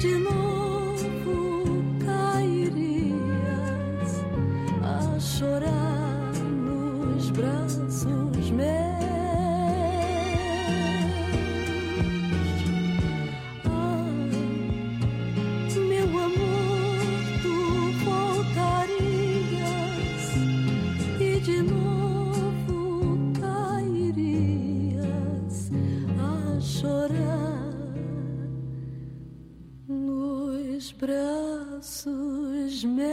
de novo cairias a chorar nos braços meus. Braços meus.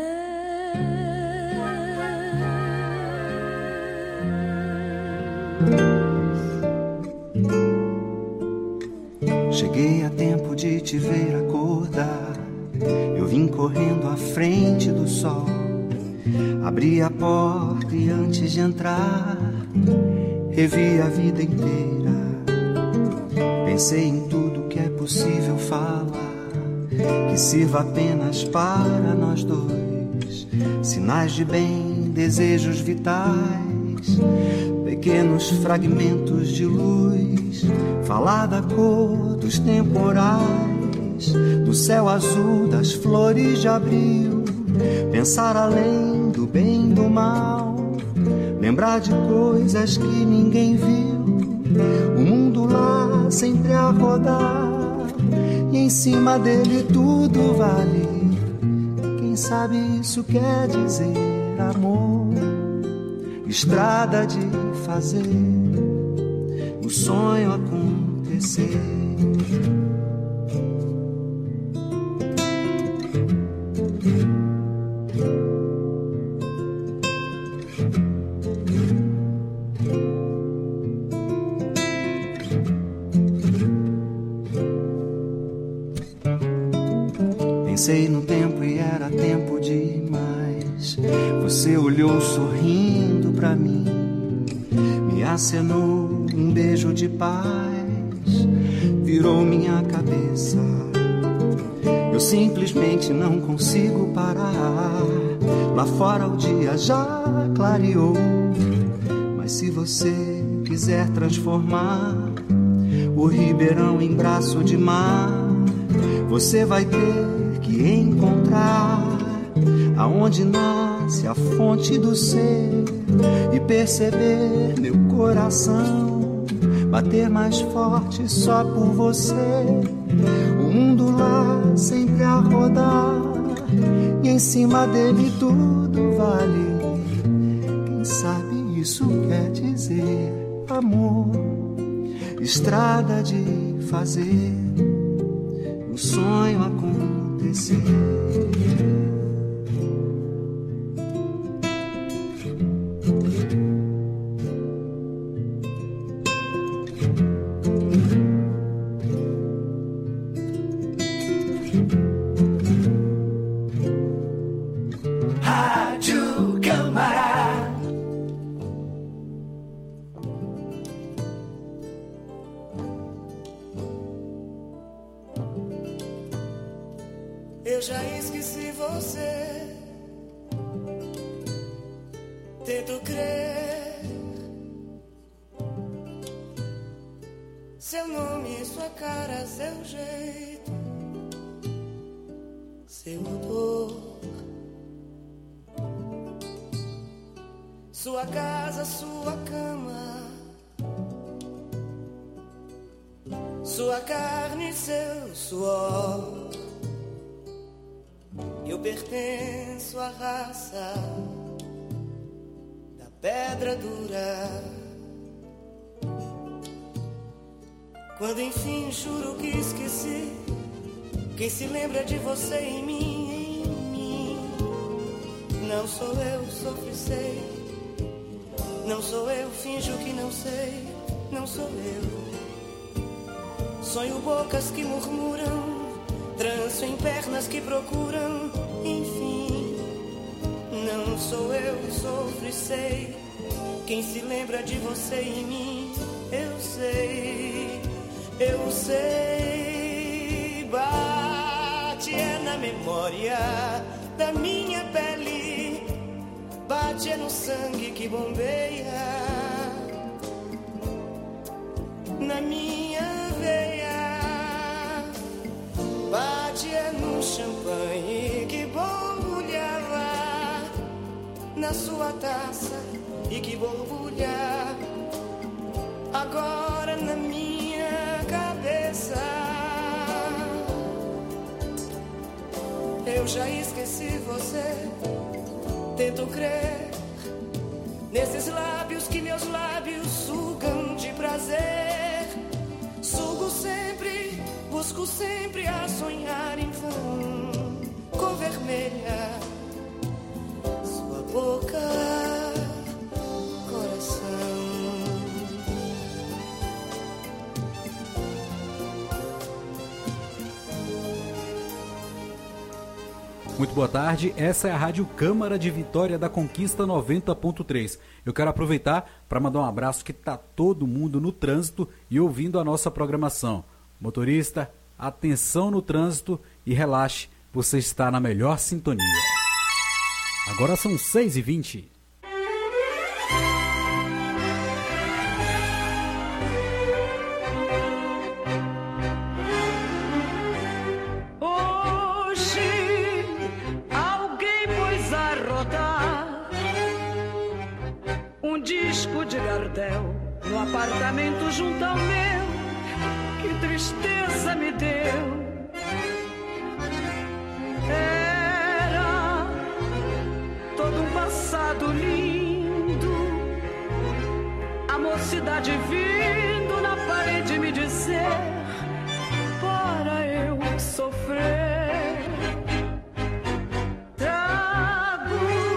Cheguei a tempo de te ver acordar. Eu vim correndo à frente do sol. Abri a porta e antes de entrar, revi a vida inteira. Pensei em tudo que é possível falar, que sirva apenas para nós dois. Sinais de bem, desejos vitais, pequenos fragmentos de luz. Falar da cor dos temporais, do céu azul, das flores de abril. Pensar além do bem e do mal, lembrar de coisas que ninguém viu. O mundo lá sempre a rodar, e em cima dele tudo vale. Quem sabe isso quer dizer amor, estrada de fazer o sonho acontecer. Pensei no tempo e era tempo demais. Você olhou sorrindo pra mim, me acenou um beijo de paz, virou minha cabeça. Eu simplesmente não consigo parar. Lá fora o dia já clareou, mas se você quiser transformar o Ribeirão em braço de mar, você vai ter que encontrar aonde nasce a fonte do ser e perceber meu coração bater mais forte só por você. O mundo lá sempre a rodar, e em cima dele tudo vale. Quem sabe isso quer dizer amor, estrada de fazer o sonho acontecer. Rádio Câmara. Eu já esqueci você, tento crer. Seu nome, sua cara, seu jeito, seu odor, sua casa, sua cama, sua carne, seu suor. Eu pertenço à raça da pedra dura. Quando enfim juro que esqueci, quem se lembra de você em mim, não sou eu, sofro e sei. Não sou eu, finjo que não sei, não sou eu. Sonho bocas que murmuram, tranço em pernas que procuram, enfim. Não sou eu, sofro e sei. Quem se lembra de você em mim, eu sei, eu sei. Bate é na memória da minha pele, bate é no sangue que bombeia na minha veia, bate é na sua taça e que borbulha agora na minha cabeça. Eu já esqueci você, tento crer nesses lábios que meus lábios sugam de prazer. Sugo sempre, busco sempre a sonhar em vão, cor vermelha, sua boca, coração. Muito boa tarde, essa é a Rádio Câmara de Vitória da Conquista 90.3. Eu quero aproveitar para mandar um abraço que está todo mundo no trânsito e ouvindo a nossa programação. Motorista, atenção no trânsito e relaxe, você está na melhor sintonia. Agora são 6h20. No apartamento junto ao meu, que tristeza me deu. Era todo um passado lindo, a mocidade vindo na parede me dizer para eu sofrer. Trago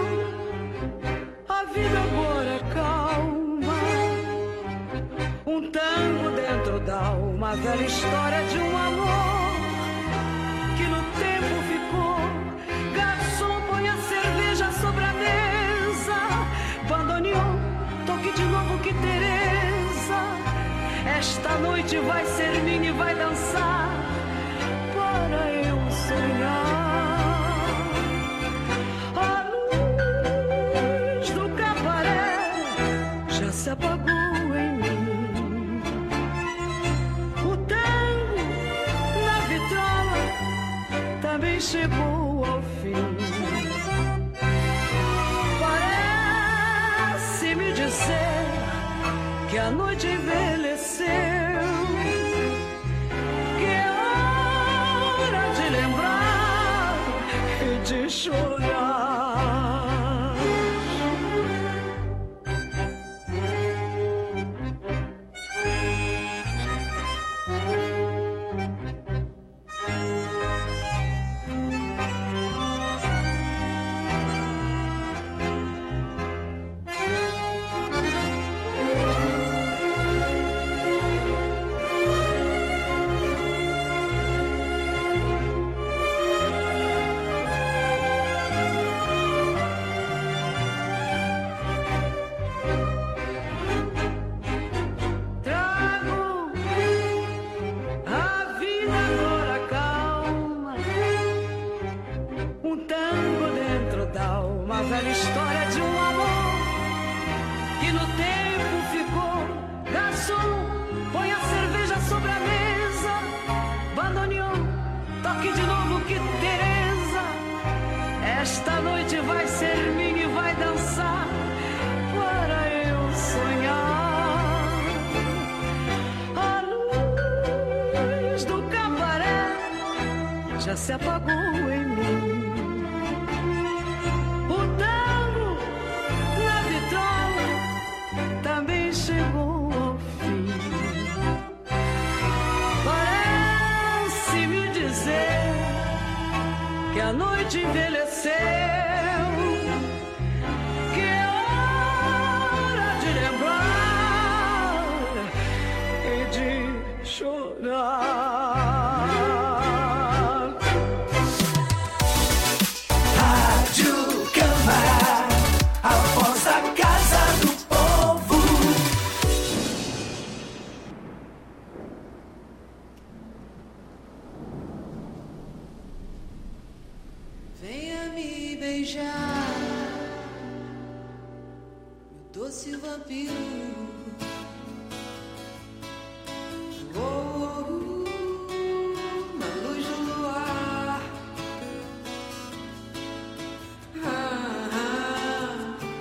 a vida agora calma, um tango dentro da alma, velha história de um amor que no tempo ficou. Garçom, põe a cerveja sobre a mesa. Bandoneon, toque de novo que Teresa. Esta noite vai ser minha e vai dançar para eu sonhar. A luz do cabaré já se apagou em mim. Também chegou ao fim. Parece-me dizer que a noite envelheceu, que é hora de lembrar e de chorar. Velha história de um amor que no tempo ficou. Garçom, põe a cerveja sobre a mesa. Bandoneon, toque de novo que Teresa. Esta noite vai ser minha e vai dançar para eu sonhar. A luz do cabaré já se apagou em mim. Também chegou ao fim. Parece-me dizer que a noite envelheceu, que é hora de lembrar e de chorar. Rádio Câmara, a voz da casa do povo. Venha me beijar, meu doce vampiro. Na luz do luar.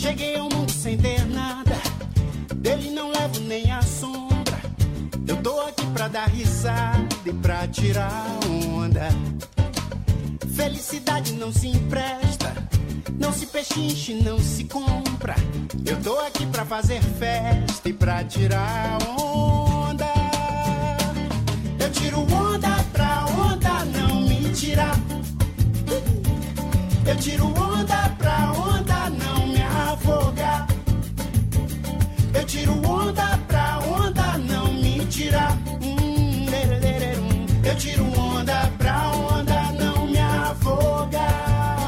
Cheguei ao mundo sem ter nada, dele não levo nem a sombra. Eu tô aqui pra dar risada e pra tirar onda. Felicidade não se empresta, não se pechinche, não se compra. Eu tô aqui pra fazer festa e pra tirar onda. Eu tiro onda pra onda não me tirar. Eu tiro onda pra onda não me afogar. Eu tiro onda pra onda não me tirar. Eu tiro onda pra onda não me afogar.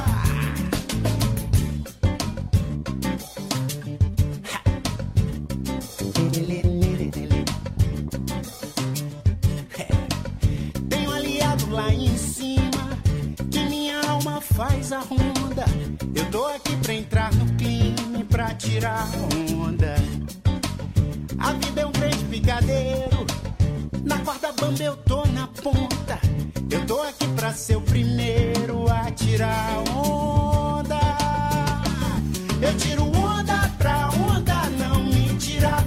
Tenho aliado lá em cima que minha alma faz a ronda. Eu tô aqui pra entrar no clima e pra tirar onda. A vida é um trem de picadeiro, na corda bamba eu tô na ponta. Eu tô aqui pra ser o primeiro a tirar onda. Eu tiro onda pra onda não me tirar.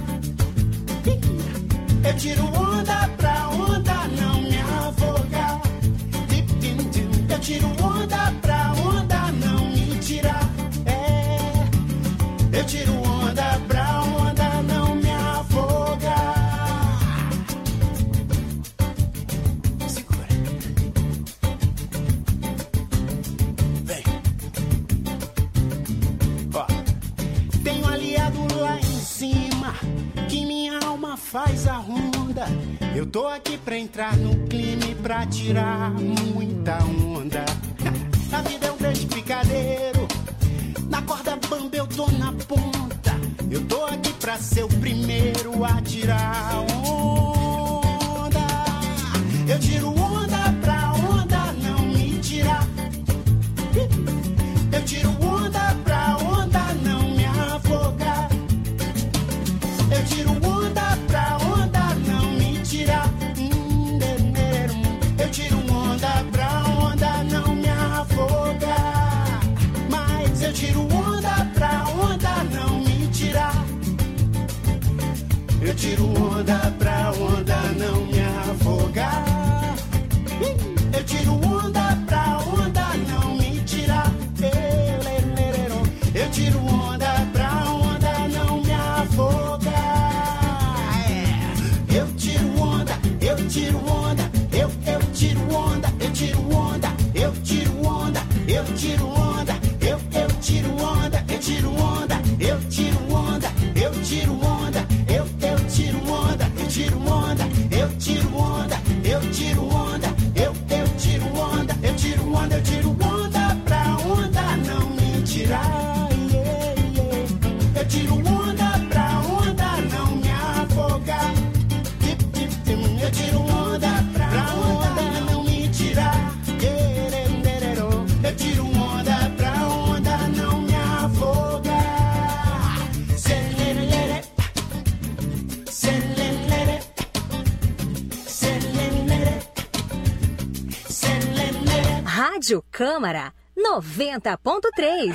Eu tiro onda pra onda não me afogar. Eu tiro onda pra onda não me tirar. Eu tiro onda pra onda não me afogar. Segura. Vem. Ó. Tenho aliado lá em cima que minha alma faz a ronda. Eu tô aqui pra entrar no clima e pra tirar muita onda. A vida é um grande picadeiro, na corda bamba eu tô na ponta. Eu tô aqui pra ser o primeiro a tirar onda. Eu tiro onda pra onda não me tirar. Eu tiro onda pra onda não me afogar. Eu tiro onda pra onda não me tirar. Eu tiro onda pra onda não me afogar. Mas eu tiro onda pra onda não me tirar. Eu tiro onda pra onda não me afogar. Eu tiro onda pra onda não me tirar. Eu tiro onda pra onda não me afogar. Eu tiro onda, eu tiro onda. Eu tiro onda, eu tiro onda. Eu tiro onda, eu tiro onda. Eu tiro onda, eu tiro onda. Eu tiro onda, eu tiro onda. Eu tiro onda, eu tiro onda. Eu tiro onda, eu tiro onda. Eu tiro onda, eu tiro onda. Eu tiro onda pra onda não me tirar. Eu tiro onda pra onda não me afogar. Eu tiro onda pra onda não me tirar. Eu tiro onda pra onda não me afogar. Selelele, selelele, selelele, selelele. Rádio Câmara 90.3.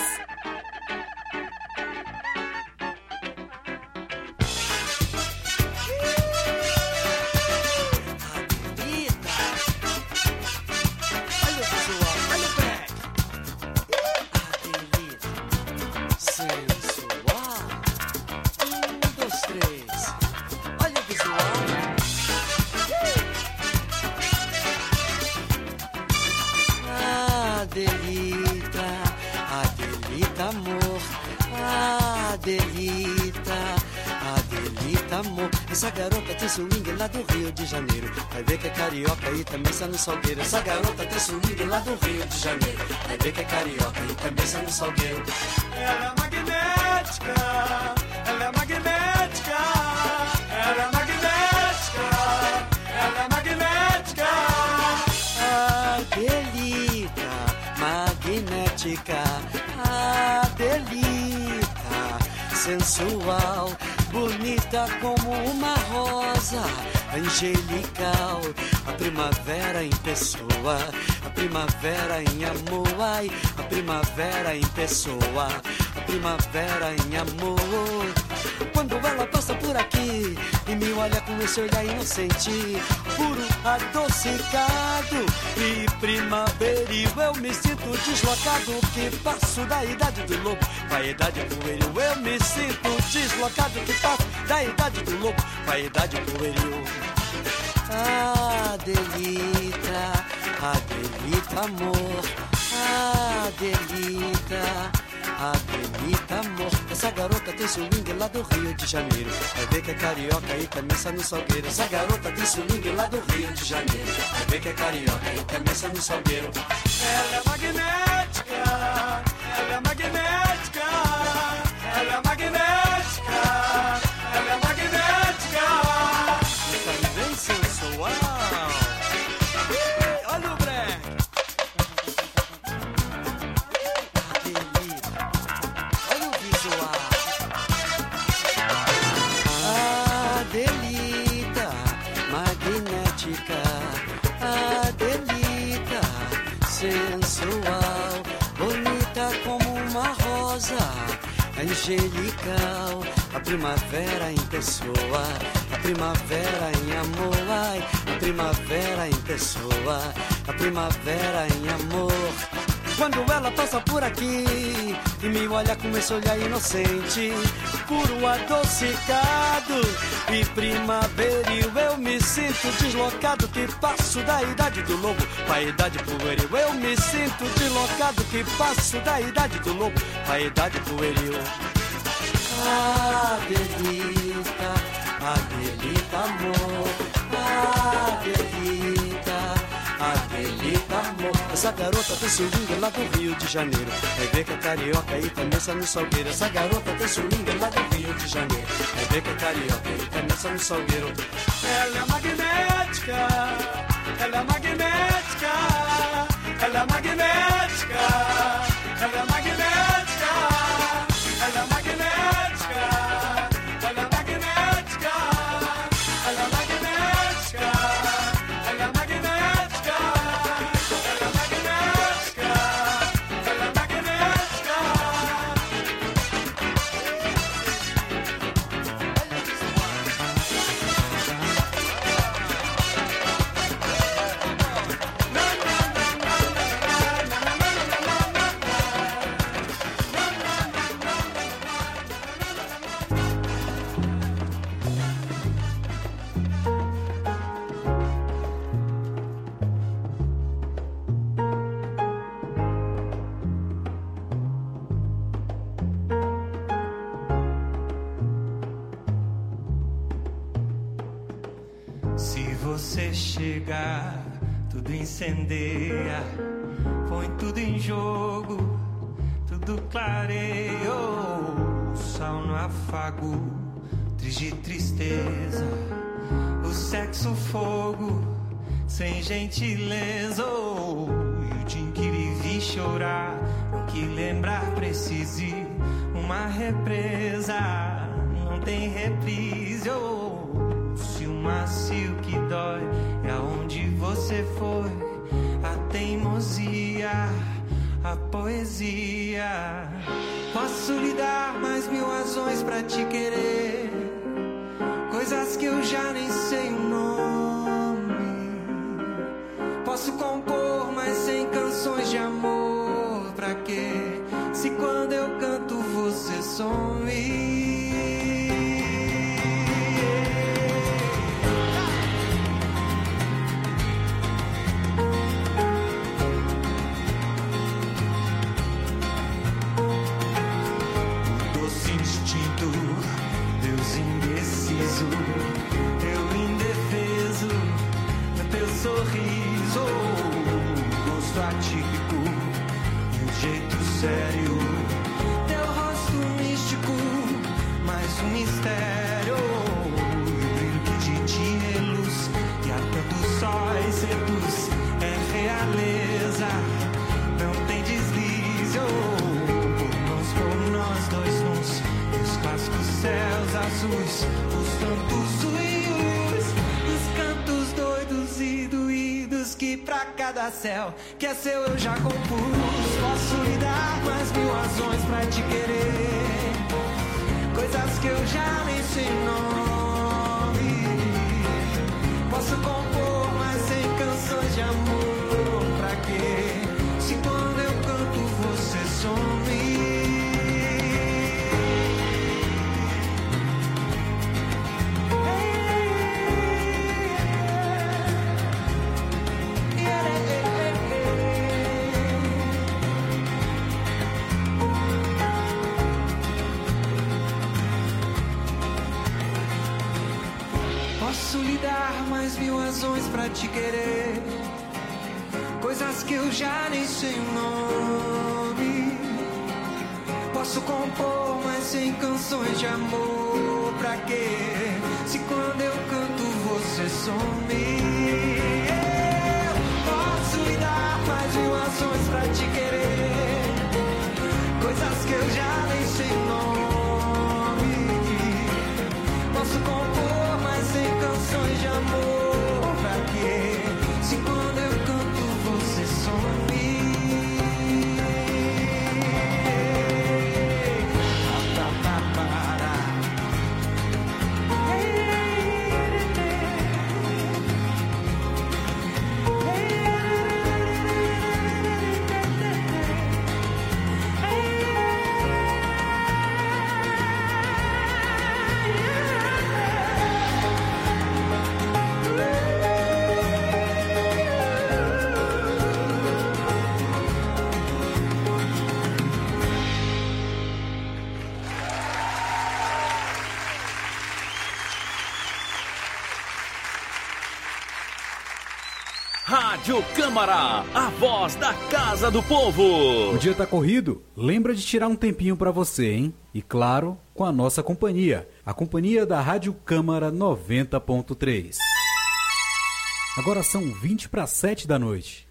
Adelita, amor. Essa garota tem swing lá do Rio de Janeiro. Vai ver que é carioca e também está no salgueiro. Essa garota tem swing lá do Rio de Janeiro. Vai ver que é carioca e também está no salgueiro. Ela é magnética, ela é magnética, ela é magnética, ela é magnética. Adelita, magnética, Adelita, sensual, bonita como uma rosa, angelical, a primavera em pessoa, a primavera em amor, ai, a primavera em pessoa, a primavera em amor. Quando ela passa por aqui e me olha com esse olhar inocente, puro, adocicado e primaveril, eu me sinto deslocado, que passo da idade do lobo pra idade pueril. Eu me sinto deslocado, que passo da idade do lobo pra idade pueril. Adelita, Adelita amor, Adelita, Adelita amor. Essa garota tem swing lá do Rio de Janeiro, vai ver que é carioca e camisa no salgueiro. Essa garota tem swing lá do Rio de Janeiro, vai ver que é carioca e camisa no salgueiro. Ela é magnética, ela é magnética, ela é magnética, ela é magnética. E também sensual. Olha o break. Olha o visual. Adelita, magnética, Adelita, sensual, bonita como uma rosa, angelical, a primavera em pessoa, a primavera em amor, ai, a primavera em pessoa, a primavera em amor. Quando ela passa por aqui e me olha com esse olhar inocente, puro, adocicado e primaveril, eu me sinto deslocado, que passo da idade do lobo pra idade pueril. Eu me sinto deslocado, que passo da idade do lobo pra idade pueril. Adelita, Adelita amor, Adelita, Adelita amor. Essa garota tem swing lá do Rio de Janeiro, vai ver que é carioca e camisa no salgueiro. Essa garota tem swing lá do Rio de Janeiro, vai ver que é carioca e camisa no salgueiro. Ela é magnética, ela é magnética, ela é magnética, ela é magnética, ela é magnética, ela é magnética, ela é magnética, ela é magnética, ela é magnética, ela é magnética. Se você chegar, tudo incendeia, põe tudo em jogo, tudo clareia. O sol no afago, triste tristeza, o sexo fogo, sem gentileza. E o dia em que lhe vi chorar, o que lembrar precise, uma represa, não tem reprise. Se o macio que dói é aonde você foi, a teimosia, a poesia. Posso lhe dar mais mil razões pra te querer, coisas que eu já nem sei o nome. Posso compor mais 100 canções de amor, pra quê? Se quando eu canto você some. Eu indefeso, teu sorriso, gosto atípico e o jeito sério, teu rosto místico, mais um mistério, e o brilho que de ti reluz, que há tantos sóis seduz, é realeza, não tem deslize, por nós dois nus, e os clássicos céus azuis. os tantos uius, os cantos doidos e doídos que pra cada céu que é seu eu já compus. Posso lhe dar mais mil razões pra te querer, coisas que eu já nem sei nome. Posso compor mais 100 canções de amor, pra quê? Se quando eu canto você some. Posso lhe dar mais mil razões pra te querer, coisas que eu já nem sei o nome. Posso compor mais 100 canções de amor, pra quê? Se quando eu canto você some. Eu posso lhe dar mais mil razões pra te querer, coisas que eu já nem sei o nome. Posso compor mais 100 canções de amor, pra quê? Se quando eu canto você some. Rádio Câmara, a voz da Casa do Povo. O dia tá corrido? Lembra de tirar um tempinho pra você, hein? E claro, com a nossa companhia, a companhia da Rádio Câmara 90.3. Agora são 20 para 7 da noite.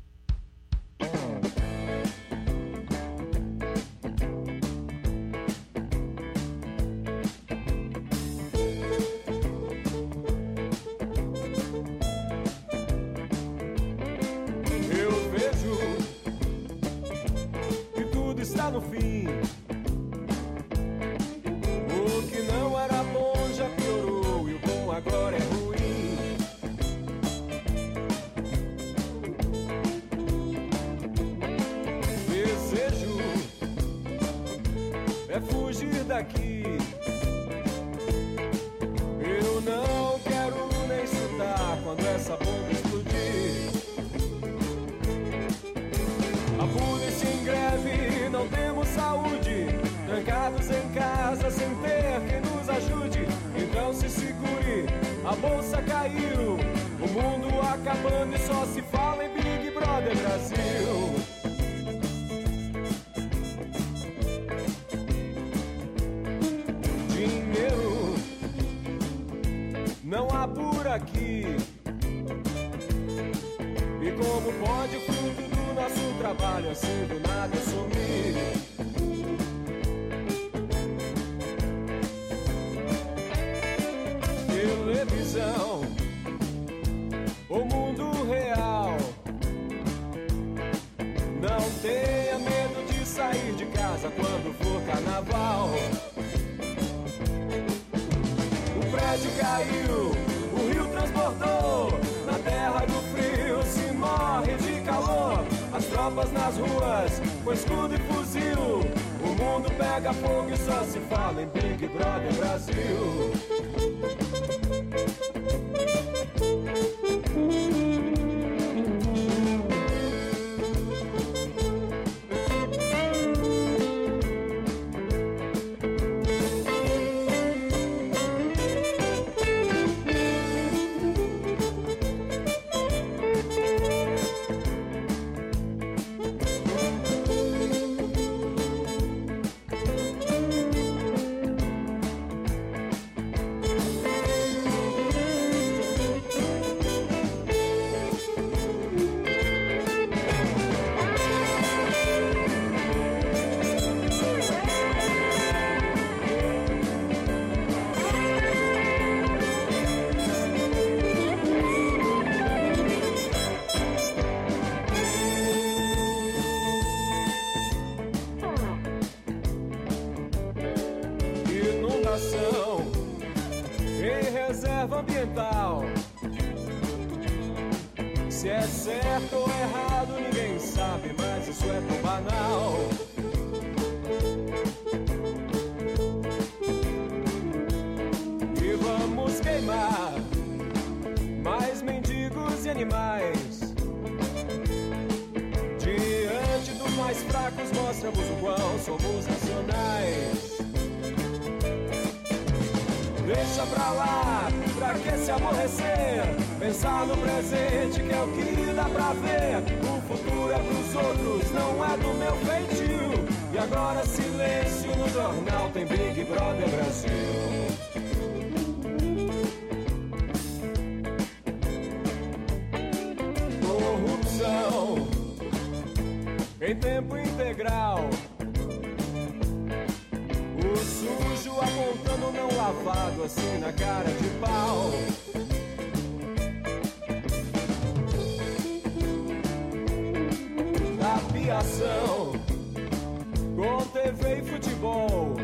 No fim, o que não era bom já piorou e o bom agora é ruim. Desejo é fugir daqui. Eu não quero nem escutar quando essa bomba explodir. A polícia em greve, não temos saúde, trancados em casa sem ter quem nos ajude. Então se segure, a bolsa caiu, o mundo acabando e só se fala em Big Brother Brasil. Dinheiro não há por aqui, e como pode o fruto do nosso trabalho assim do nada sumir? Televisão, o mundo real. Não tenha medo de sair de casa quando for carnaval. O prédio caiu, o rio transbordou. Na terra do frio se morre de calor. As tropas nas ruas, com escudo e fuzil. O mundo pega fogo e só se fala em Big Brother Brasil. piação em reserva ambiental. Se é certo ou errado ninguém sabe, mas isso é tão banal. E vamos queimar mais mendigos e animais. Diante dos mais fracos mostramos o quão somos racionais. Deixa pra lá, pra que se aborrecer? Pensar no presente que é o que dá pra ver. O futuro é pros outros, não é do meu feitio. E agora silêncio no jornal, tem Big Brother Brasil. Corrupção em tempo integral. O sujo apontando não lavado assim na cara de pau. Apiação com TV e futebol.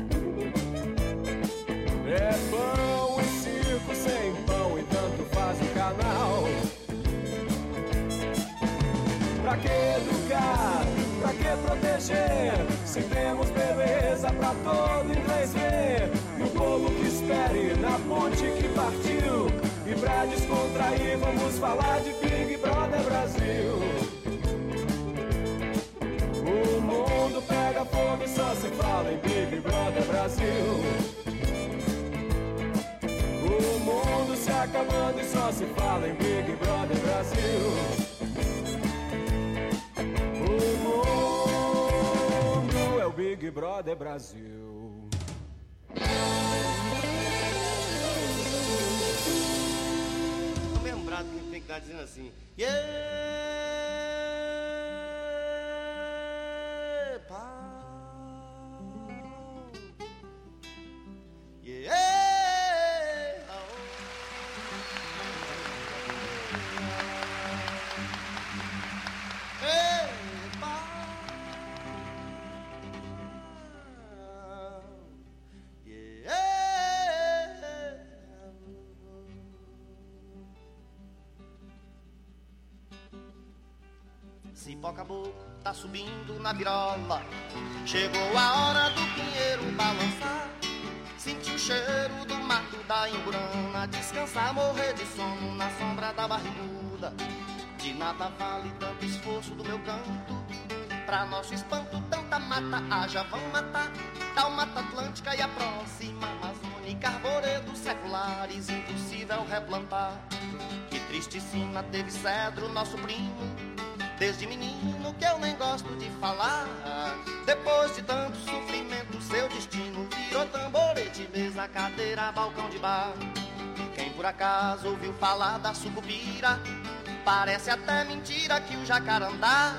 É pão e circo sem pão e tanto faz o canal. Pra que educar? Pra que proteger? Se temos beleza pra todo inglês ver. E o povo que espere na ponte que partiu. E pra descontrair vamos falar de Big Brother Brasil. O mundo pega fogo e só se fala em Big Brother Brasil. O mundo se acabando e só se fala em Big Brother Brasil. O mundo é o Big Brother Brasil. Tô lembrado que tem que estar dizendo assim. Cipó caboclo tá subindo na virola. Chegou a hora do pinheiro balançar. Senti o cheiro do mato da Imburana. Descansar, morrer de sono na sombra da barriguda. De nada vale tanto esforço do meu canto. Pra nosso espanto tanta mata haja, vão matar. Tal Mata Atlântica e a próxima Amazônica. Arvoredos seculares, impossível replantar. Que triste sina teve Cedro, nosso primo. Desde menino que eu nem gosto de falar. Depois de tanto sofrimento, seu destino virou tamborete, mesa, cadeira, balcão de bar. Quem por acaso ouviu falar da sucupira, parece até mentira que o jacarandá,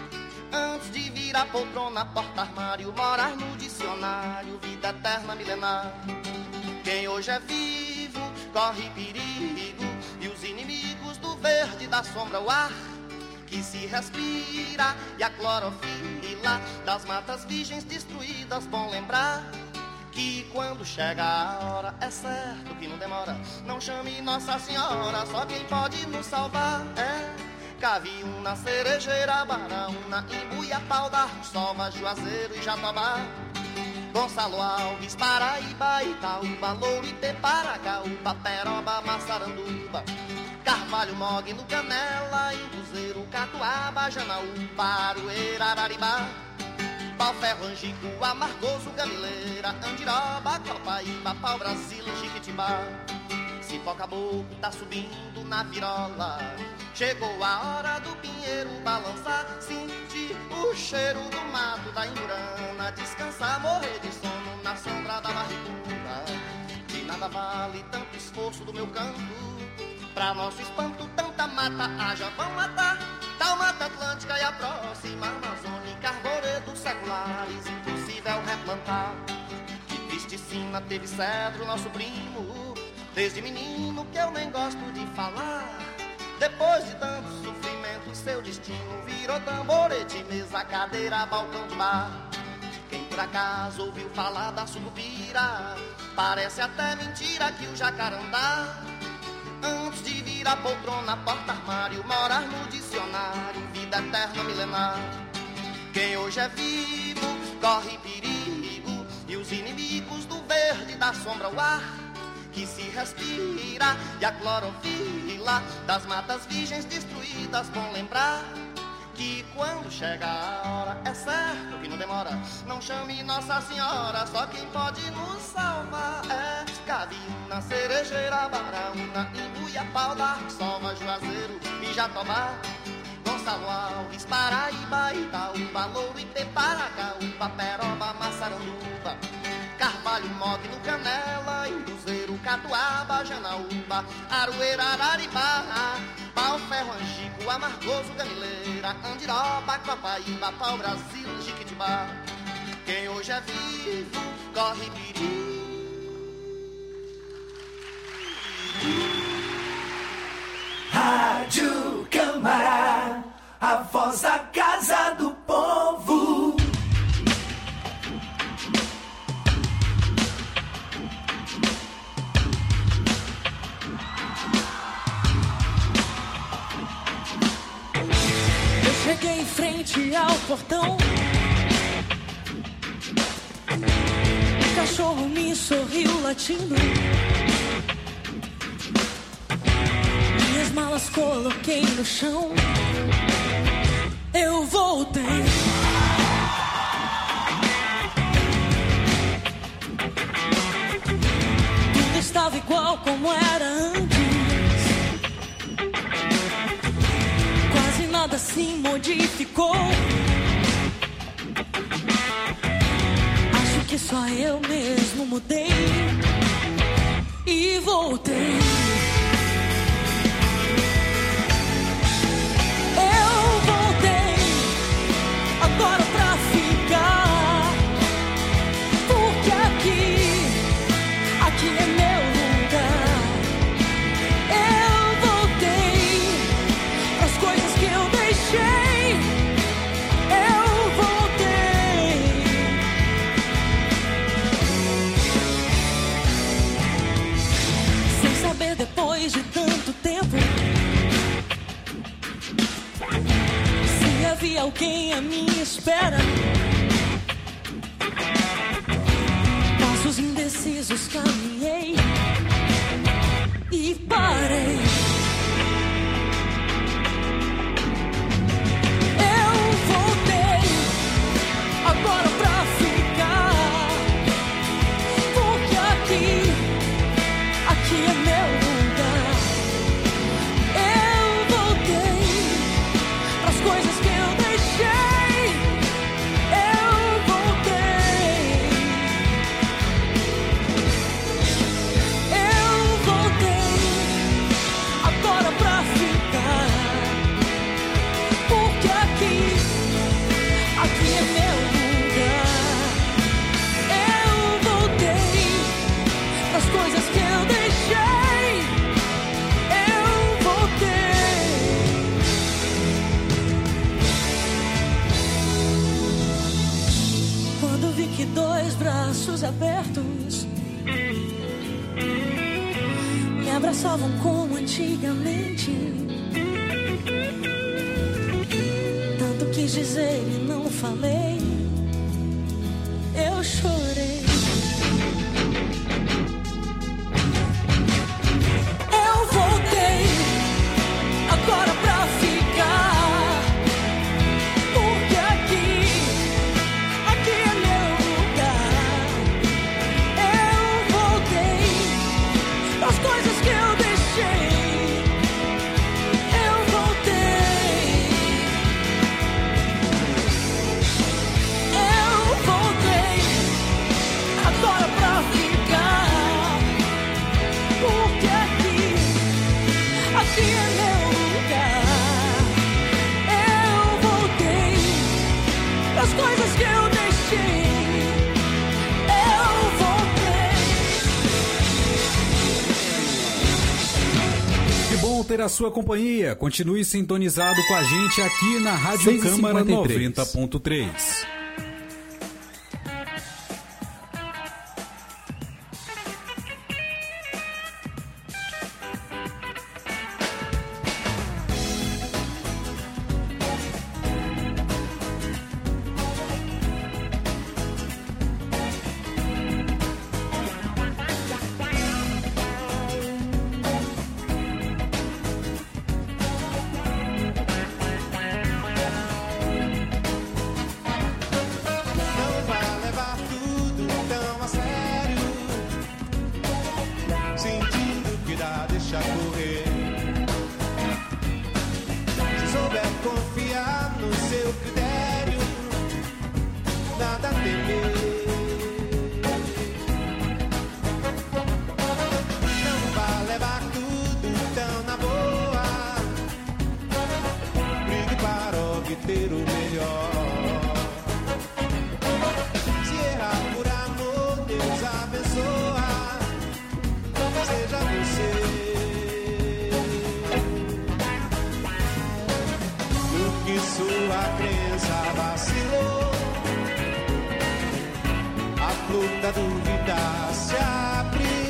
antes de virar poltrona, porta-armário, morar no dicionário, vida eterna milenar. Quem hoje é vivo corre perigo, e os inimigos do verde da sombra, o ar que se respira e a clorofila das matas virgens destruídas. Bom lembrar que quando chega a hora, é certo que não demora. Não chame Nossa Senhora, só quem pode nos salvar é Caviúna, Cerejeira, Baraúna, Imbuiapau, Darçova, Juazeiro e Jatobá. Gonçalo Alves, Paraíba, Itaúba, Louro, Iteparagaúba, Peroba, Massaranduba, Carvalho, Mogno, Canela, Cruzeiro, Catuaba, Janaúba, Aroeira, Araribá, Pau-Ferro, Angico, Amargoso, Gamileira, Andiroba, Copaíba, Pau-Brasil, Chiquitibá. Cipó caboclo tá subindo na virola. Chegou a hora do pinheiro balançar. Sentir o cheiro do mato da Imburana. Descansar, morrer de sono na sombra da barriguda. De nada vale tanto esforço do meu canto. Pra nosso espanto tanta mata haja, vão matar. Tal Mata Atlântica e a próxima Amazônica. Arvoredos seculares, impossível replantar. Que triste sina teve Cedro, nosso primo. Desde menino que eu nem gosto de falar. Depois de tanto sofrimento, seu destino virou tamborete, mesa, cadeira, balcão de bar. Quem por por acaso ouviu falar da Sucupira? Parece até mentira que o jacarandá, antes de vir a poltrona, porta-armário, morar no dicionário, vida eterna milenar. Quem hoje é vivo corre perigo, e os inimigos do verde da sombra ao ar que se respira, e a clorofila das matas virgens destruídas vão lembrar que quando chega a hora, é certo que não demora. Não chame Nossa Senhora, só quem pode nos salvar é Gavina, Cerejeira, Baraúna, Imbuia, Pau da Sova, Juazeiro e Jatobá, Gonçalo Alves, Paraíba, Itaúba, Louro, Ipê-Paracaúba, Peroba, Massaranduba, Carvalho, Mogno, Canela, Cruzeiro, Catuaba, Janaúba, Aroeira, Araribá, Pau, Ferro, Angico, Amargoso, Gamileira, Andiroba, Copaíba, Pau, Brasil, Jiquitibá. Quem hoje é vivo corre perigo. Rádio Câmara, a voz da Casa do Povo. Cheguei em frente ao portão, o cachorro me sorriu latindo, minhas malas coloquei no chão, eu voltei. Tudo estava igual como era antes, nada se modificou. Acho que só eu mesmo mudei e voltei. Eu voltei agora pra ficar, porque aqui é meu lugar. Eu voltei pras coisas que eu deixei, eu voltei. Sem saber depois de tanto tempo se havia alguém à minha espera. Passos indecisos caminhei e parei. Agora pra ficar, porque aqui é meu lugar. Eu voltei pras coisas que eu deixei, eu voltei. Eu voltei agora pra ficar, porque aqui é meu lugar. As coisas que eu deixei, eu voltei. Quando vi que dois braços abertos me abraçavam como antigamente, tanto quis dizer e não falei, eu chorei. Agora pra ficar, porque aqui é meu lugar. Eu voltei pras coisas que eu deixei, eu voltei. Eu voltei agora pra ficar, porque aqui é meu lugar. Eu voltei pras coisas que eu deixei, eu voltei. Que bom ter a sua companhia. Continue sintonizado com a gente aqui na Rádio Câmara 90.3. deixa correr. Se souber confiar no seu critério, nada temer. Não vai levar tudo tão na boa. Brigue para obter o melhor. Se errar por amor, Deus abençoa. Seja você. No que sua crença vacilou, a flor da dúvida se abre.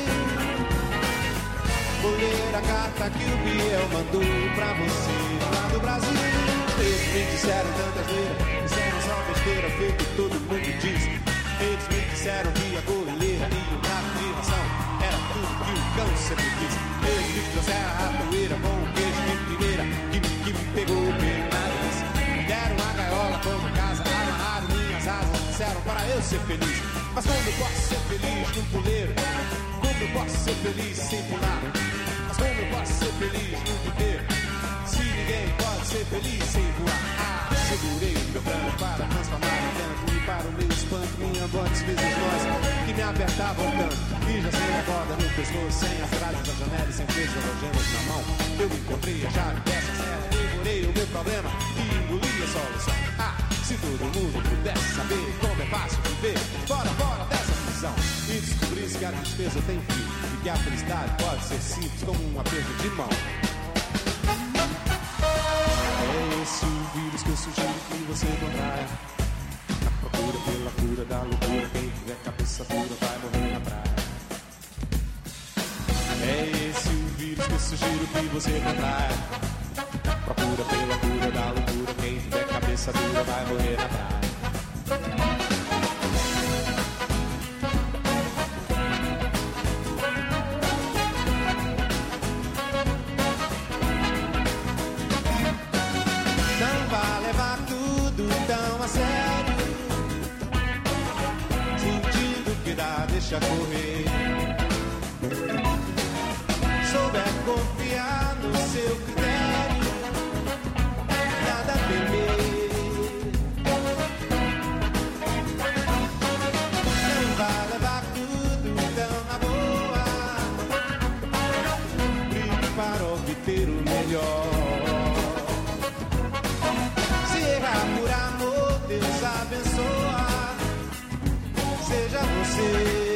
Vou ler a carta que o Biel mandou pra você lá do Brasil. Eles me disseram tantas vezes, disseram só besteira, feito todo mundo diz. Eles me disseram que a goleira e o prato de ração era tudo que o cão sempre quis. Eles me trouxeram a ratoeira com um queijo de primeira que me pegou pelo nariz. Me deram a gaiola como casa, amarraram minhas asas, disseram para eu ser feliz. Mas como eu posso ser feliz num puleiro? Como eu posso ser feliz sem pular? Mas como eu posso ser feliz num viver? Se ninguém pode ser feliz sem voar. Segurei o meu plano para transformar em canto. E para o meu espanto, minha voz desfez os nós que me apertavam tanto. E já sem a corda no pescoço, sem as grades da janela e sem feitos algemas na mão. Eu encontrei a chave dessa serra, devorei o meu problema e engoli a solução. Se todo mundo pudesse saber como é fácil viver fora dessa prisão. E descobrisse que a tristeza tem fim e que a felicidade pode ser simples como um aperto de mão. É esse o vírus que eu sugiro que você contraia. Na procura pela cura da loucura, quem tiver cabeça dura vai morrer na praia. É esse o vírus que eu sugiro que você contraia. Na procura pela cura da loucura, quem tiver cabeça dura vai morrer na praia. Tão a sério, sentindo que dá, deixa correr. Souber confiar no seu critério, nada temer. Não vai levar tudo tão na boa. Brigue para obter o melhor. Por amor, Deus abençoa. Seja você.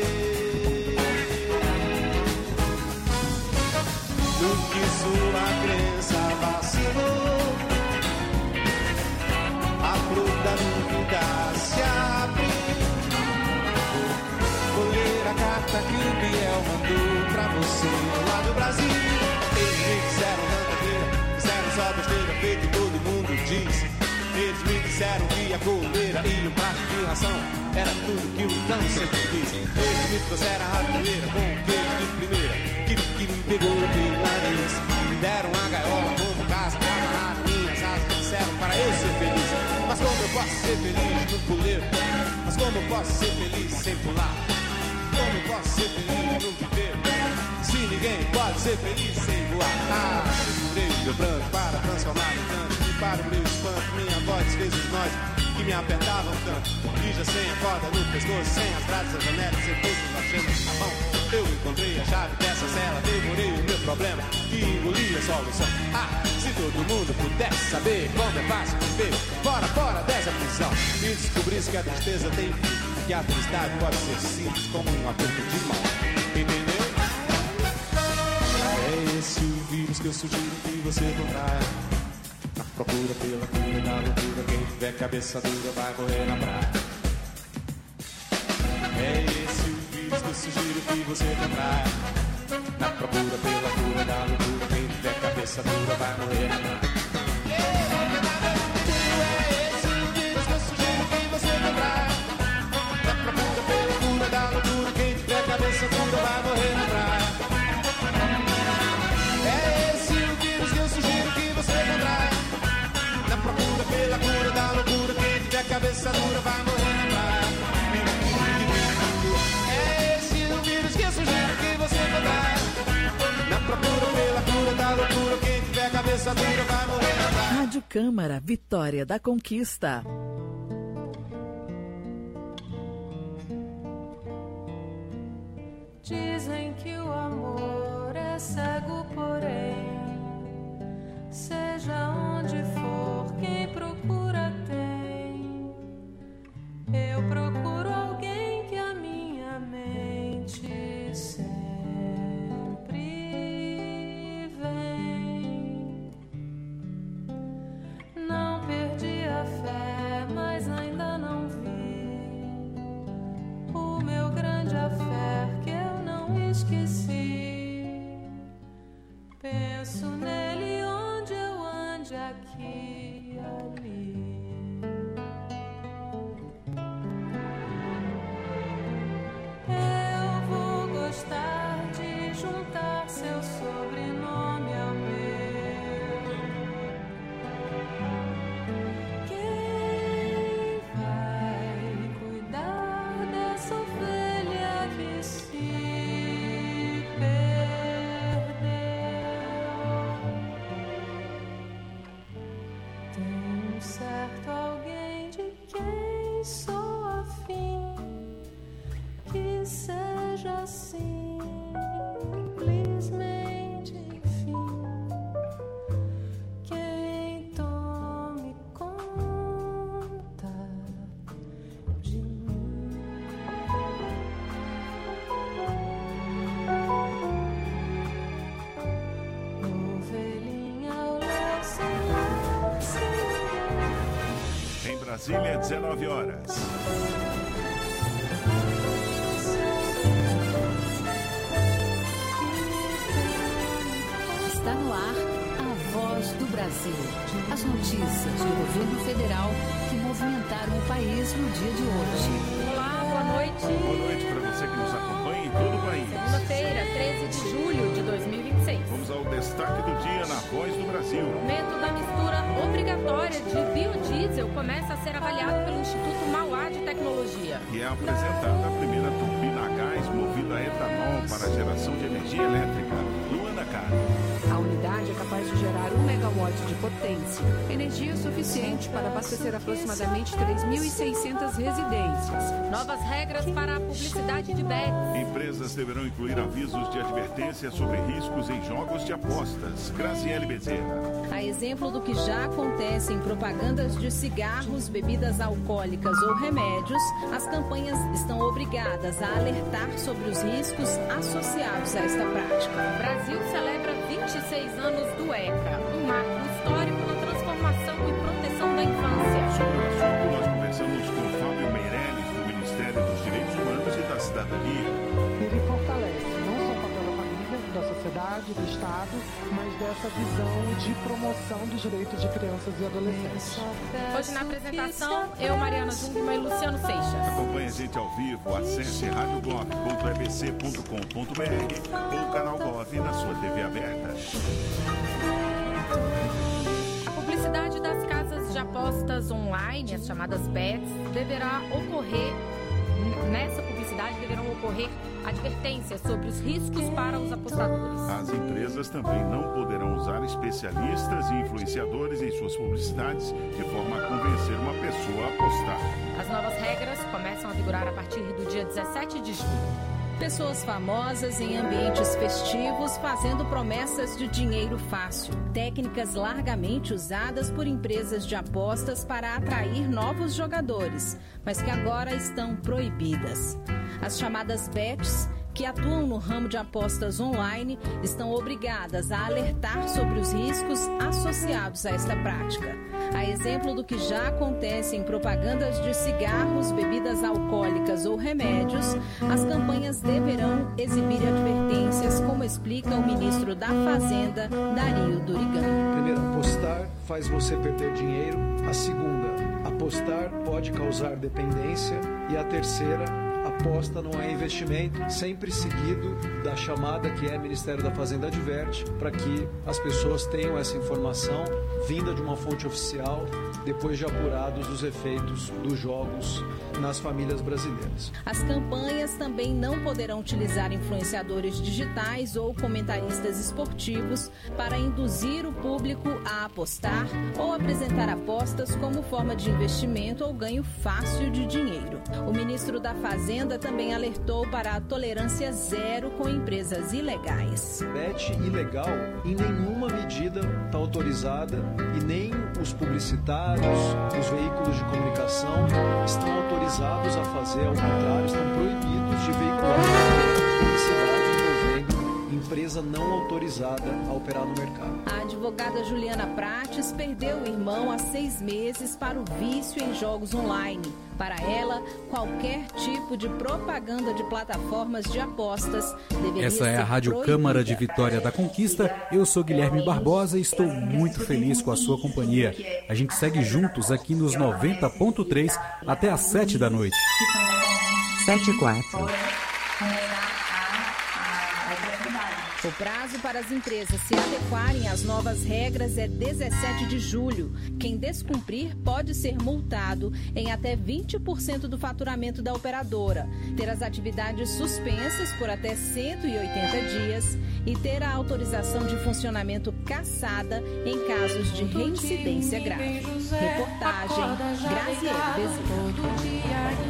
No que sua crença vacilou, a flor da dúvida se abre. Vou ler a carta que o Biel mandou pra você lá do Brasil. Eles me disseram tanta feira, disseram só besteira, feito todo mundo diz. Eles me disseram que a coleira e um prato de ração era tudo que o cão sempre quis. Eles me trouxeram a ratoeira com um queijo de primeira que me pegou pelo nariz. Me deram a gaiola como casa, amarraram minhas asas, disseram para eu ser feliz. Mas como eu posso ser feliz no puleiro? Mas como eu posso ser feliz sem pular? Como eu posso ser feliz no viver? Se ninguém pode ser feliz sem voar. Segurei o meu plano para transformar em canto. E para o meu espanto, minha voz desfez os nós que me apertavam tanto. E já sem a corda no pescoço, sem as grades da janela, sem todos os algemas na mão. Eu encontrei a chave dessa cela, devorei o meu problema e engoli a solução. Se todo mundo pudesse saber como é fácil viver fora dessa prisão. E descobrisse que a tristeza tem fim, que a felicidade pode ser simples como um aperto de mão. Entendeu? É esse o vírus que eu sugiro que você contraia. Na procura pela cura da loucura, quem tiver cabeça dura vai morrer na praia. É esse o vírus que eu sugiro que você contraia. Na procura pela cura da loucura, quem tiver cabeça dura vai morrer na praia. É esse o vírus que eu sugiro que você contraia. Na procura pela cura da loucura, quem tiver cabeça dura vai morrer na praia. É esse o vírus que eu sugiro que você contraia. Na procura pela cura da loucura, quem tiver cabeça dura vai morrer na praia. É esse o vírus que eu sugiro que você contraia. Na procura cabeça dura vai morrer na praia. Rádio Câmara, Vitória da Conquista. Dizem que o amor é cego, porém, seja onde for, quem procura tem. Eu procuro alguém que a minha mente sempre vem. Não perdi a fé, mas ainda não vi o meu grande affair que eu não esqueci. Penso nele onde eu ande, aqui e ali. Eu vou gostar de juntar seu sobrenome ao meu. Quem vai cuidar dessa ovelha que se perdeu? Tem um certo alguém de quem sou afim, que seja assim, simplesmente, enfim, quem tome conta de mim. Ovelhinha ao léu, sem lar, sem ninguém. Em Brasília, 19 horas. Está no ar a Voz do Brasil. As notícias do governo federal que movimentaram o país no dia de hoje. Olá, boa noite. Boa noite para você que nos acompanha em todo o país. Segunda-feira, 13 de julho de 2026. Vamos ao destaque do dia na Voz do Brasil. O método da mistura obrigatória de biodiesel começa a ser avaliado pelo Instituto Mauá de Tecnologia. E é apresentada a primeira turbina a gás movida a etanol para a geração de energia elétrica. Luana Carlos. A unidade é capaz de gerar 1 megawatt de potência, energia suficiente para abastecer aproximadamente 3.600 residências. Novas regras para a publicidade de bets. Empresas deverão incluir avisos de advertência sobre riscos em jogos de apostas. Graziele Bezerra. A exemplo do que já acontece em propagandas de cigarros, bebidas alcoólicas ou remédios, as campanhas estão obrigadas a alertar sobre os riscos associados a esta prática. O Brasil celebra 26 anos do ECA, um marco histórico na transformação e proteção da infância. Sobre o assunto, nós conversamos com Fábio Meirelles, do Ministério dos Direitos Humanos e da Cidadania. Ele fortalece não só o papel da família, da sociedade, do Estado, mas dessa visão de promoção dos direitos de crianças e adolescentes. Hoje na apresentação, eu, Mariana Jungmann e Luciano Seixas. Acompanhe a gente ao vivo, acesse radiogov.ebc.com.br ou o canal Gov na sua TV aberta. A publicidade das casas de apostas online, as chamadas bets, deverá ocorrer. Nessa publicidade deverão ocorrer advertências sobre os riscos para os apostadores. As empresas também não poderão usar especialistas e influenciadores em suas publicidades de forma a convencer uma pessoa a apostar. As novas regras começam a vigorar a partir do dia 17 de julho. Pessoas famosas em ambientes festivos fazendo promessas de dinheiro fácil. Técnicas largamente usadas por empresas de apostas para atrair novos jogadores, mas que agora estão proibidas. As chamadas bets, que atuam no ramo de apostas online, estão obrigadas a alertar sobre os riscos associados a esta prática. A exemplo do que já acontece em propagandas de cigarros, bebidas alcoólicas ou remédios, as campanhas deverão exibir advertências, como explica o ministro da Fazenda, Dario Durigan. Primeiro, apostar faz você perder dinheiro. A segunda, apostar pode causar dependência. E a terceira, aposta não é investimento, sempre seguido da chamada que é Ministério da Fazenda adverte, para que as pessoas tenham essa informação vinda de uma fonte oficial, depois de apurados os efeitos dos jogos nas famílias brasileiras. As campanhas também não poderão utilizar influenciadores digitais ou comentaristas esportivos para induzir o público a apostar ou apresentar apostas como forma de investimento ou ganho fácil de dinheiro. O ministro da Fazenda também alertou para a tolerância zero com empresas ilegais. Bet ilegal em nenhuma medida está autorizada e nem os publicitários, os veículos de comunicação estão autorizados a fazer, ao contrário, estão proibidos de veicular publicidade envolvendo empresa não autorizada a operar no mercado. A advogada Juliana Prates perdeu o irmão há 6 meses para o vício em jogos online. Para ela, qualquer tipo de propaganda de plataformas de apostas deveria ser Essa é a Rádio Câmara de Vitória da Conquista. Eu sou Guilherme Barbosa e estou muito feliz com a sua companhia. A gente segue juntos aqui nos 90.3 até às 7 da noite. 7h04. O prazo para as empresas se adequarem às novas regras é 17 de julho. Quem descumprir pode ser multado em até 20% do faturamento da operadora, ter as atividades suspensas por até 180 dias e ter a autorização de funcionamento cassada em casos de reincidência grave. Reportagem Graziele Bezerra.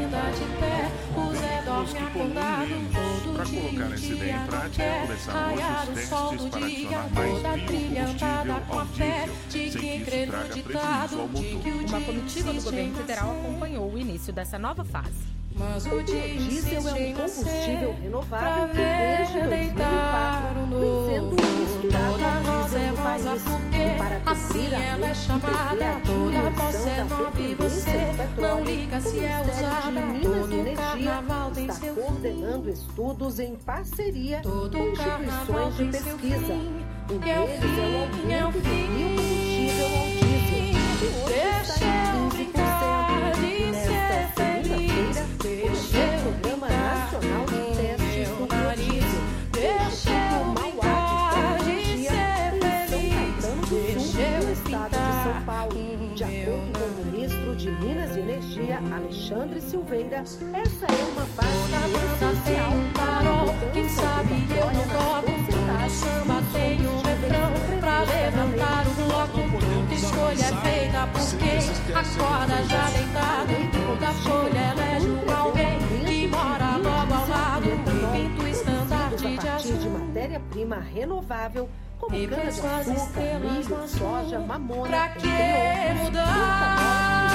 Para colocar essa ideia em prática, começaram hoje os testes para adicionar mais biocombustível ao diesel, sem que isso traga prejuízo ao motor. Uma comitiva do governo federal acompanhou o início dessa nova fase. Mas o diesel é um combustível renovável que desde 2004 vem sendo misturado ao diesel no país. E para cobrir a lei que prevê a diminuição da dependência do petróleo, o Ministério de Minas e Energia está coordenando estudos em parceria com instituições de pesquisa. Um deles é o aumento do biocombustível ao diesel, que hoje está em 15%. Nesta segunda-feira, o Programa Nacional de Testes do Biodiesel, o Mauá de Tecnologia, em São Caetano do Sul, no estado de São Paulo. De acordo com o ministro de Minas e Energia, Alexandre Silveira, essa é uma fase essencial para a mudança do petróleo nas porcentagens tem um refrão pra levantar o bloco. Toda escolha é feita porque acorda já deitado. Toda folha elege alguém que mora logo ao lado. Pinto o estandarte de azul de matéria-prima renovável, como cana-de-açúcar, milho, soja, mamona. Pra que mudar?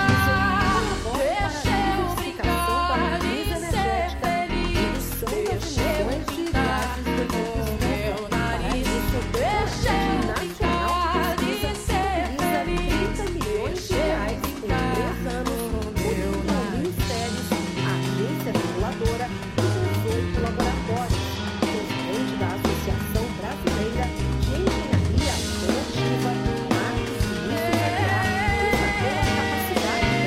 Deixa eu ficar de ser feliz. Deixa eu ficar com meu nariz. Deixa eu ficar de ser feliz. 30 milhões de reais em 3 anos. O Ministério, a agência reguladora e 18 laboratórios. Presidente da Associação Brasileira de Engenharia Automotiva, Marcos Vinícius Aguiar, destacou a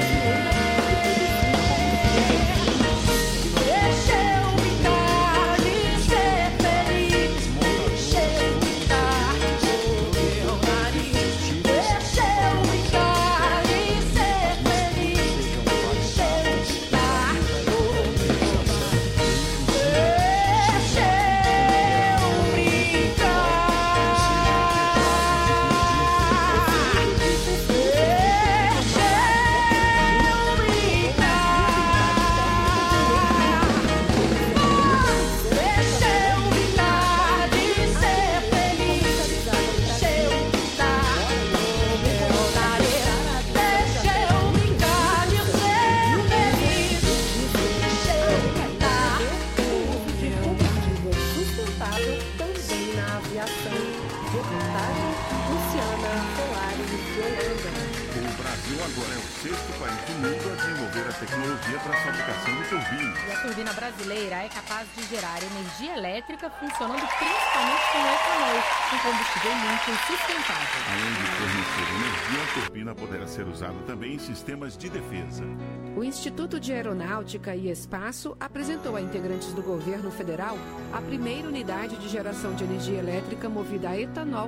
tecnologia para a fabricação de turbinas. E a turbina brasileira é capaz de gerar energia elétrica funcionando principalmente com etanol, um combustível limpo e sustentável. Além de fornecer energia, a turbina poderá ser usada também em sistemas de defesa. O Instituto de Aeronáutica e Espaço apresentou a integrantes do governo federal a primeira unidade de geração de energia elétrica movida a etanol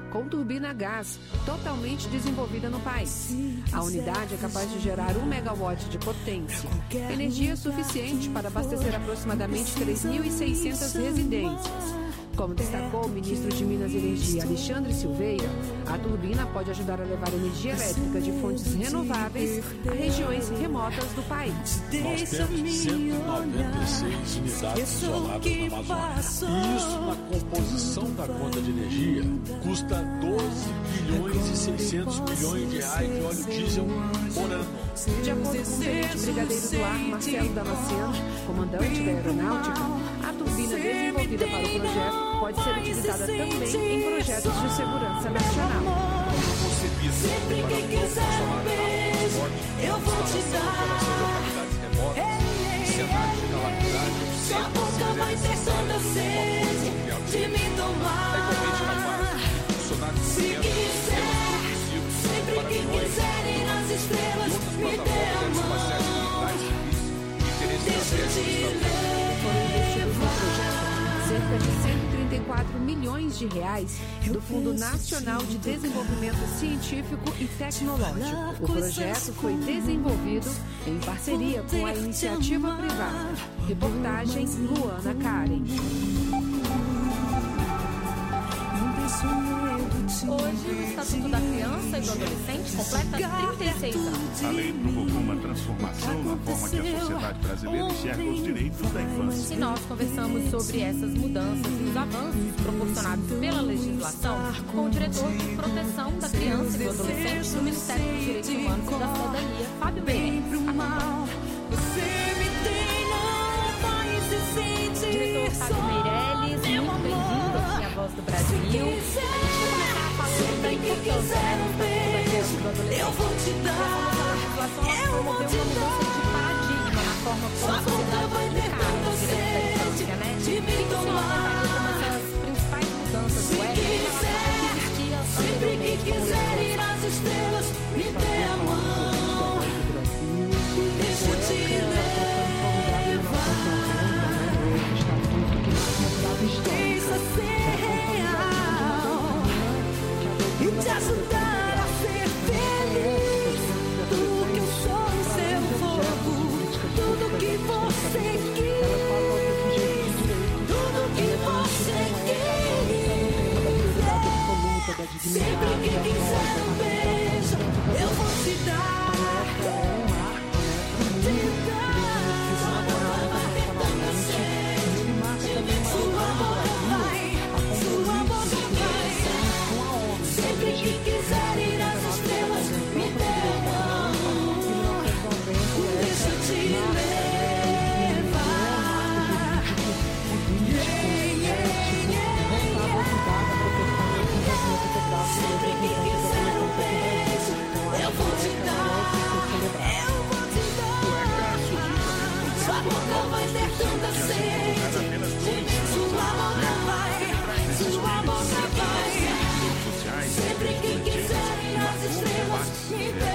com turbina a gás, totalmente desenvolvida no país. A unidade é capaz de gerar 1 megawatt de potência, energia suficiente para abastecer aproximadamente 3.600 residências. Como destacou o ministro de Minas e Energia, Alexandre Silveira, a turbina pode ajudar a levar energia elétrica de fontes renováveis a regiões remotas do país. Nós temos 196 unidades isoladas na Amazônia. E isso, na composição da conta de energia, custa 12 bilhões e 600 milhões de reais de óleo diesel por ano. De acordo com o tenente brigadeiro do ar, Marcelo Damasceno, comandante da aeronáutica, a turbina desenvolvida para o projeto pode ser utilizada também em projetos de segurança nacional. Sempre que quiser um beijo, eu vou te dar. Sua boca vai ter toda sede de me tomar. Se quiser, sempre que quiser ir nas estrelas, me dê a mão. Deixa eu te levar. Cerca de 134 milhões de reais do Fundo Nacional de Desenvolvimento Científico e Tecnológico. O projeto foi desenvolvido em parceria com a iniciativa privada. Reportagem Luana Karen. Hoje, o Estatuto da Criança e do Adolescente completa 36 anos. A lei provocou uma transformação na forma que a sociedade brasileira enxerga os direitos da infância. E nós conversamos sobre essas mudanças e os avanços proporcionados pela legislação com o diretor de Proteção da Criança e do Adolescente do Ministério dos Direitos Humanos e da Cidadania, Fábio Meirelles. Diretor Fábio Meirelles, muito bem-vindo aqui à Voz do Brasil. Sempre que quiser um beijo, eu vou te dar. Eu vou te dar. Sua boca vai ter tanta sede de me tomar. Se quiser, sempre que quiser ir às estrelas, me dê a mão. Deixa eu te levar. Pensa ser real e te ajudar a ser feliz. Tudo que eu sou em seu fogo, tudo que você quis, tudo que você quis. Sempre que quiser um beijo, eu vou te dar. Sempre que quiser ir às estrelas, me dê a mão. Deixa eu te levar. Sempre que quiser um beijo, eu vou te dar. Eu vou te dar. Sua boca vai ter tanta sede. Sua boca vai. Sua boca vai. Sempre que quiser ir às estrelas, me dê.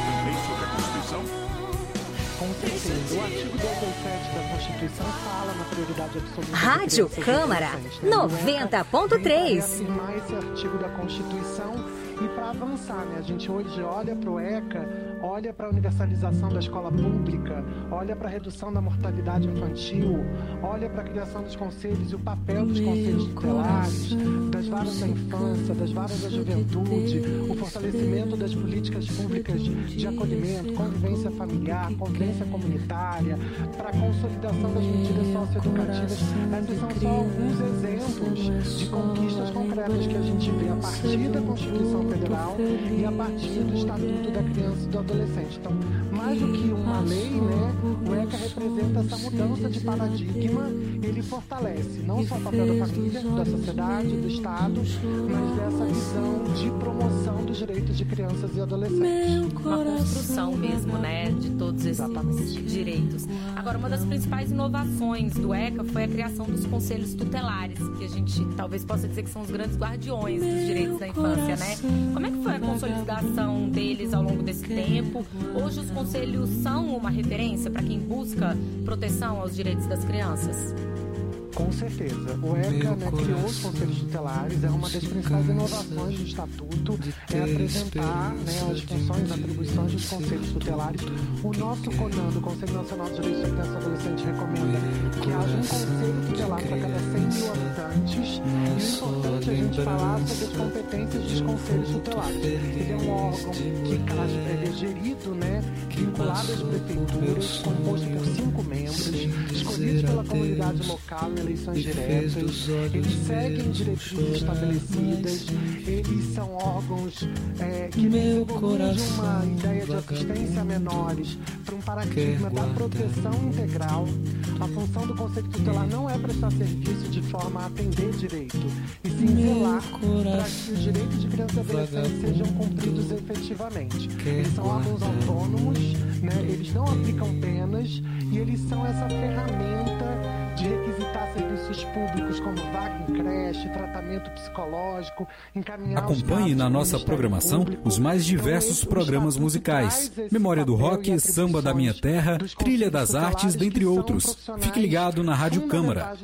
Com certeza. O artigo 17 da Constituição fala na prioridade absoluta. Rádio Câmara 90.3. Afirmar esse artigo da Constituição e para avançar, né? A gente hoje olha para o ECA, olha para a universalização da escola pública, olha para a redução da mortalidade infantil, olha para a criação dos conselhos e o papel dos conselhos tutelares, das varas da infância, das varas da juventude, o fortalecimento das políticas públicas de acolhimento, convivência familiar, convivência comunitária, para a consolidação das medidas socioeducativas. Esses são só alguns exemplos de conquistas concretas que a gente vê a partir da Constituição Federal e a partir do Estatuto da Criança e do Adolescente. Então, mais do que uma lei, né, o ECA representa essa mudança de paradigma. Ele fortalece não só o papel da família, da sociedade, do Estado, mas dessa visão de promoção dos direitos de crianças e adolescentes. Uma construção mesmo, né, de todos esses direitos. Agora, uma das principais inovações do ECA foi a criação dos conselhos tutelares, que a gente talvez possa dizer que são os grandes guardiões dos direitos da infância, né? Como é que foi a consolidação deles ao longo desse tempo? Hoje os conselhos são uma referência para quem busca proteção aos direitos das crianças? Com certeza. O ECA, né, criou os conselhos tutelares, é uma das principais inovações do Estatuto, é apresentar, né, as funções e atribuições dos conselhos tutelares. O nosso CONAN, do Conselho Nacional de Direitos da Criança e Adolescente, recomenda que haja um conselho tutelar para cada 100 mil habitantes. E o importante é a gente falar sobre as competências dos conselhos tutelares. Ele é um órgão que é gerido, né, vinculado às prefeituras, composto por 5 membros, escolhidos pela comunidade local em eleições diretas. Eles seguem diretrizes estabelecidas, eles são órgãos que desenvolvem de uma ideia de assistência a menores para um paradigma da proteção integral. A função do Conselho Tutelar não é prestar serviço de forma a atender direito, e sim zelar para que os direitos de criança e adolescente sejam cumpridos efetivamente. Eles são órgãos autônomos, né? Eles não aplicam penas e eles são essa ferramenta de requisitar serviços públicos como vaga em creche, tratamento psicológico, encaminhar. Acompanhe na nossa programação os mais diversos programas musicais. Memória do Rock, Samba da Minha Terra, Trilha das Artes, dentre outros. Fique ligado na Rádio Câmara.